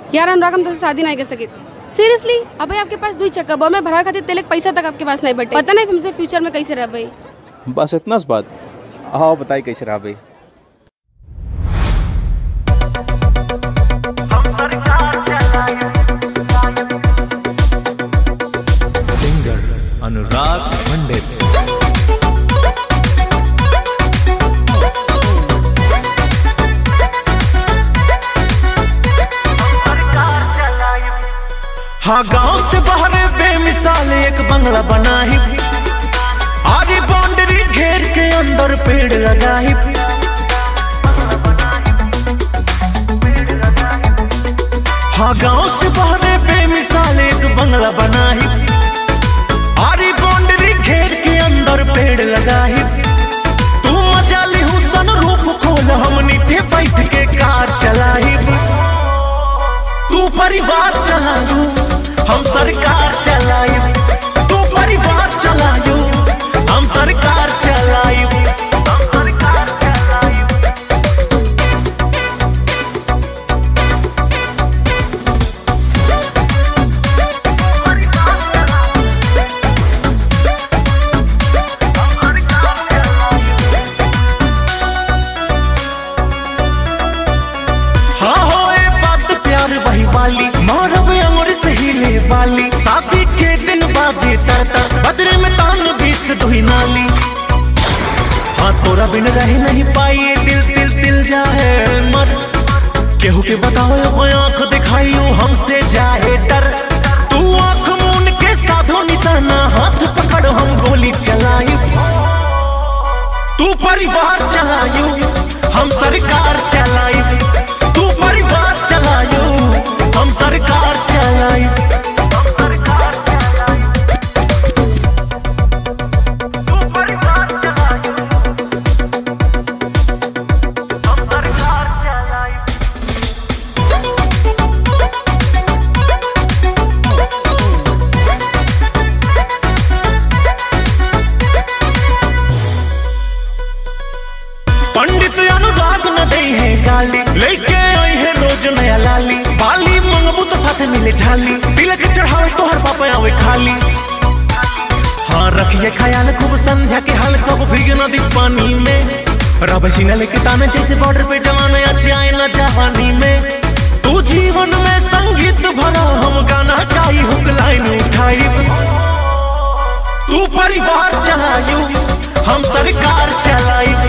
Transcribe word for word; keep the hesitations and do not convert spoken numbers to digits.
यार अनुराग हम तो शादी नहीं कर सके सीरियसली। अबे आपके पास दुई चक्का बो में भरा खातिर तेलक पैसा तक आपके पास नहीं बटे। पता नहीं तुमसे फ्यूचर में कैसे रह भाई। बस इतना सी बात। आओ बताई कैसे रहा भाई। सिंगर अनुराग पंडित। हाँ गांव से बाहर बेमिसाल एक बंगला बनाई, आरी बाउंड्री घेर के अंदर पेड़ लगाई। हाँ गांव से बाहर बेमिसाल एक बंगला बनाई, आरी बाउंड्री घेर के अंदर पेड़ लगाई। तू मजा ली हूँ सन रूप खोल हम नीचे बैठ के कार चलाई। तू परिवार चला लू हम सरकार चलाई। तू परिवार चलायू हम सरकार चलाई। हाँ हो ए बात प्यार वही वाली मारब अंगुर से हिले वाली। शादी के दिन बाजे तरता बदरे में तान बीस दुही नाली। हाँ तोरा बिन रह नहीं पाई दिल दिल दिल जाए मर। केहू के बताओ आंख दिखाइयो हमसे जाए डर। तू आंख मून के साधो निशाना हाथ पकड़ हम गोली चलाई। तू परिवार चलायू हम सरकार चलाई। तू परिवार चलायू हम सरकार चलाई। पंडित अनुराग न दे है गाली, लेके आई है रोज नया लाली। बाली मंगबू तो साथ मिले झाली, तिलक चढ़ावे तो हर पापा आवे खाली। हाँ रखिए ख्याल खूब संध्या के हाल कब भीगे नदी पानी में। रब सीना लेके ताने जैसे बॉर्डर पे जवान अच्छे आए न जवानी में। तू जीवन में संगीत भरा हम गाना गाई हुक लाइन उठाई। तू परिवार चलायू हम सरकार चलाई।